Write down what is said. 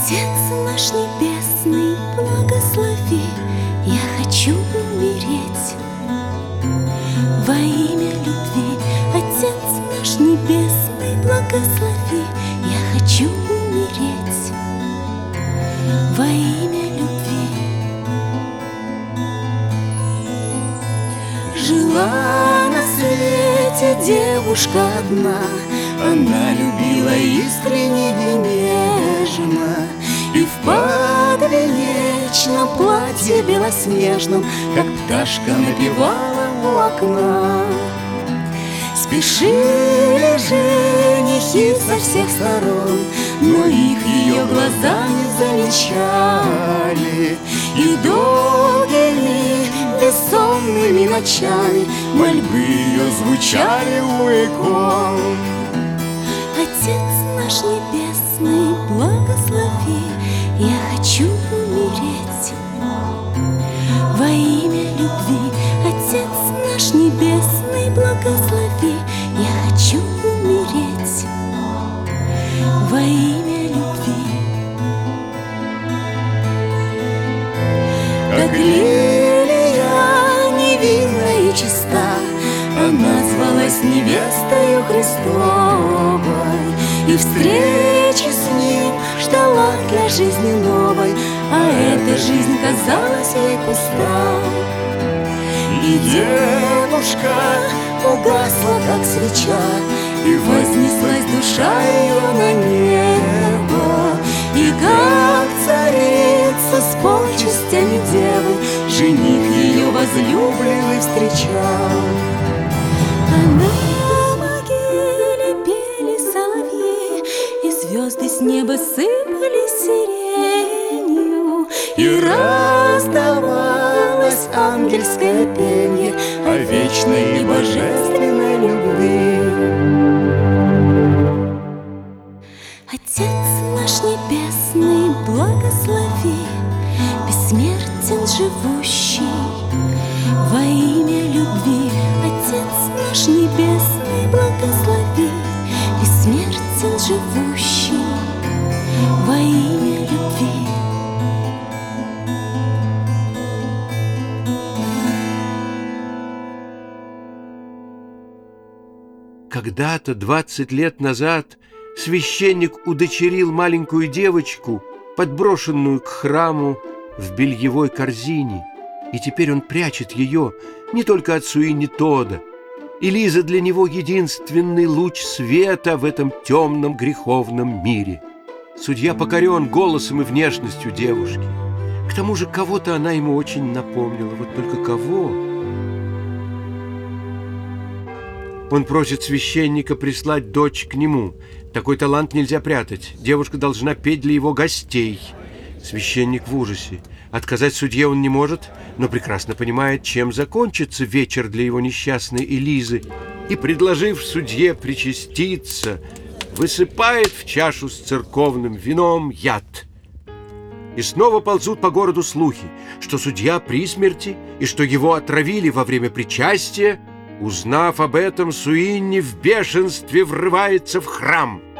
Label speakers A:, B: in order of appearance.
A: Отец наш небесный, благослови, я хочу умереть во имя любви. Отец наш небесный, благослови, я хочу умереть во имя любви. Жила на свете девушка одна, она любила искренне и нежно, и в подвенечном платье белоснежном, как пташка, напевала у окна. Спешили женихи со всех сторон, но их ее глаза не замечали, и долгими бессонными ночами мольбы ее звучали у икон. Отец наш небесный, благослови, я хочу умереть во имя любви. Отец наш небесный, благослови, я хочу умереть во имя любви. Как лилия невинна и чиста, она звалась невестою Христовой, и встречи с ним ждала для жизни новой, а эта жизнь казалась ей пуста. И девушка угасла, как свеча, и вознеслась душа ее на небо, и как царица с почестями девы жених ее возлюбленный встречал. А на могиле пели соловьи, и звезды с неба сыпали сиренью, и раздавалось ангельское пенье о вечной и божественной любви. Отец наш небесный, благослови, бессмертен живущий во имя любви. Отец наш небесный, благослови, бессмертен живущий во имя любви.
B: Когда-то, 20 лет назад, священник удочерил маленькую девочку, подброшенную к храму в бельевой корзине, и теперь он прячет ее не только от Суини Тодда. И Лиза для него единственный луч света в этом темном греховном мире. Судья покорен голосом и внешностью девушки. К тому же кого-то она ему очень напомнила, вот только кого? Он просит священника прислать дочь к нему. Такой талант нельзя прятать. Девушка должна петь для его гостей. Священник в ужасе. Отказать судье он не может, но прекрасно понимает, чем закончится вечер для его несчастной Элизы. И, предложив судье причаститься, высыпает в чашу с церковным вином яд. И снова ползут по городу слухи, что судья при смерти и что его отравили во время причастия. Узнав об этом, Суинни в бешенстве врывается в храм.